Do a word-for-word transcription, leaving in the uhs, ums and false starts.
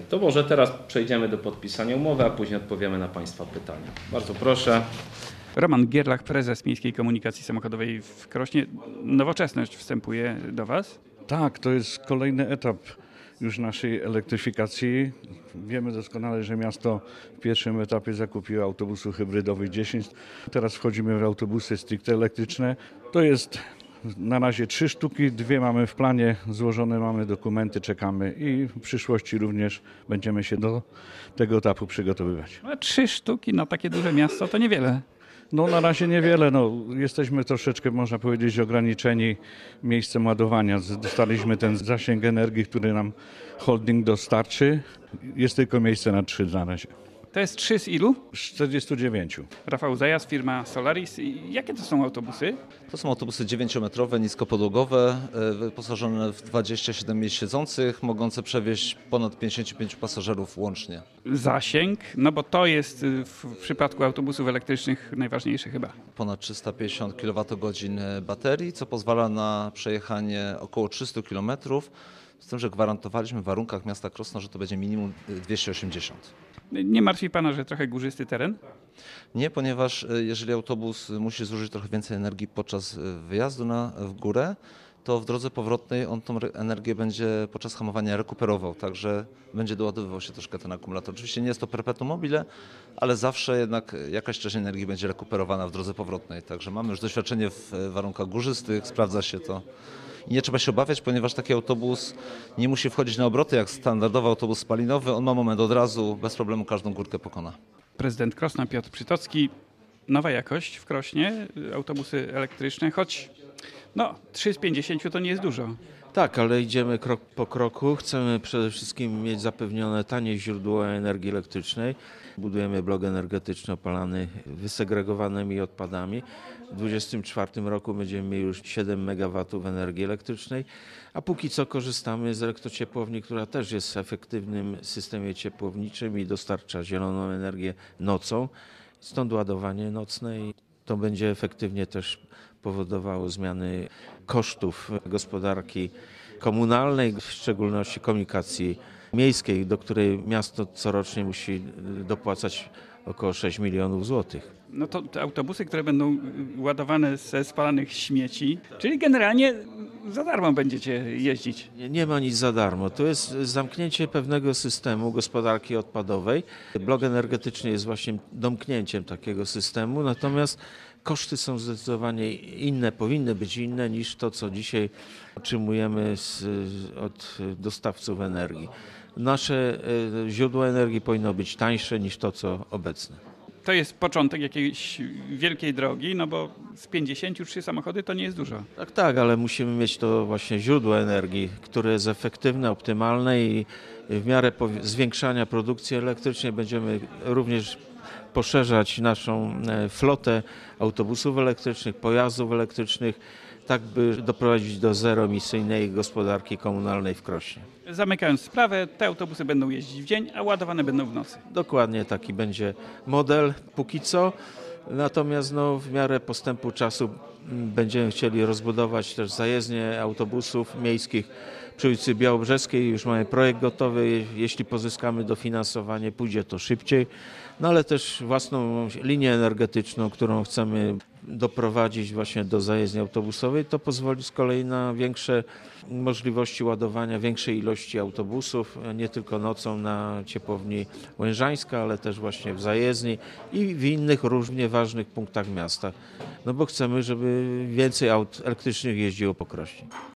To może teraz przejdziemy do podpisania umowy, a później odpowiemy na Państwa pytania. Bardzo proszę. Roman Gierlach, prezes Miejskiej Komunikacji Samochodowej w Krośnie. Nowoczesność wstępuje do Was? Tak, to jest kolejny etap już naszej elektryfikacji. Wiemy doskonale, że miasto w pierwszym etapie zakupiło autobusów hybrydowych dziesięć. Teraz wchodzimy w autobusy stricte elektryczne. To jest na razie trzy sztuki, dwie mamy w planie, złożone mamy dokumenty, czekamy i w przyszłości również będziemy się do tego etapu przygotowywać. Ale trzy sztuki na takie duże miasto to niewiele. No na razie niewiele, no, jesteśmy troszeczkę, można powiedzieć, ograniczeni miejscem ładowania. Dostaliśmy ten zasięg energii, który nam holding dostarczy. Jest tylko miejsce na trzy na razie. To jest trzy z ilu? Z czterdziestu dziewięciu. Rafał Zajas, firma Solaris. Jakie to są autobusy? To są autobusy dziewięciometrowe, niskopodłogowe, wyposażone w dwadzieścia siedem miejsc siedzących, mogące przewieźć ponad pięćdziesięciu pięciu pasażerów łącznie. Zasięg, no bo to jest w przypadku autobusów elektrycznych najważniejsze chyba. Ponad trzysta pięćdziesiąt kilowatogodzin baterii, co pozwala na przejechanie około trzystu kilometrów, z tym, że gwarantowaliśmy w warunkach miasta Krosno, że to będzie minimum dwieście osiemdziesiąt. Nie martwi Pana, że trochę górzysty teren? Nie, ponieważ jeżeli autobus musi zużyć trochę więcej energii podczas wyjazdu na, w górę, to w drodze powrotnej on tą energię będzie podczas hamowania rekuperował, także będzie doładowywał się troszkę ten akumulator. Oczywiście nie jest to perpetuum mobile, ale zawsze jednak jakaś część energii będzie rekuperowana w drodze powrotnej. Także mamy już doświadczenie w warunkach górzystych, sprawdza się to. I nie trzeba się obawiać, ponieważ taki autobus nie musi wchodzić na obroty jak standardowy autobus spalinowy. On ma moment od razu, bez problemu każdą górkę pokona. Prezydent Krosna Piotr Przytocki. Nowa jakość w Krośnie, autobusy elektryczne, choć no, trzy z pięćdziesięciu to nie jest dużo. Tak, ale idziemy krok po kroku. Chcemy przede wszystkim mieć zapewnione tanie źródło energii elektrycznej. Budujemy blok energetyczny opalany wysegregowanymi odpadami. W dwudziestym czwartym roku będziemy mieli już siedem megawatów energii elektrycznej, a póki co korzystamy z elektrociepłowni, która też jest w efektywnym systemie ciepłowniczym i dostarcza zieloną energię nocą. Stąd ładowanie nocne i to będzie efektywnie też powodowało zmiany kosztów gospodarki komunalnej, w szczególności komunikacji miejskiej, do której miasto corocznie musi dopłacać około sześć milionów złotych. No to te autobusy, które będą ładowane ze spalanych śmieci, czyli generalnie za darmo będziecie jeździć. Nie, nie ma nic za darmo. To jest zamknięcie pewnego systemu gospodarki odpadowej. Blok energetyczny jest właśnie domknięciem takiego systemu, natomiast koszty są zdecydowanie inne, powinny być inne niż to, co dzisiaj otrzymujemy z, od dostawców energii. Nasze źródło energii powinno być tańsze niż to, co obecne. To jest początek jakiejś wielkiej drogi, no bo z pięćdziesięciu trzy samochody to nie jest dużo. Tak, tak, ale musimy mieć to właśnie źródło energii, które jest efektywne, optymalne i w miarę zwiększania produkcji elektrycznej będziemy również poszerzać naszą flotę autobusów elektrycznych, pojazdów elektrycznych, tak by doprowadzić do zeroemisyjnej gospodarki komunalnej w Krośnie. Zamykając sprawę, te autobusy będą jeździć w dzień, a ładowane będą w nocy. Dokładnie taki będzie model póki co, natomiast no, w miarę postępu czasu będziemy chcieli rozbudować też zajezdnię autobusów miejskich przy ulicy Białobrzeskiej. Już mamy projekt gotowy, jeśli pozyskamy dofinansowanie, pójdzie to szybciej, no ale też własną linię energetyczną, którą chcemy doprowadzić właśnie do zajezdni autobusowej, to pozwoli z kolei na większe możliwości ładowania, większej ilości autobusów, nie tylko nocą na ciepłowni Łężańska, ale też właśnie w zajezdni i w innych równie ważnych punktach miasta. No bo chcemy, żeby więcej aut elektrycznych jeździło po Krośnie.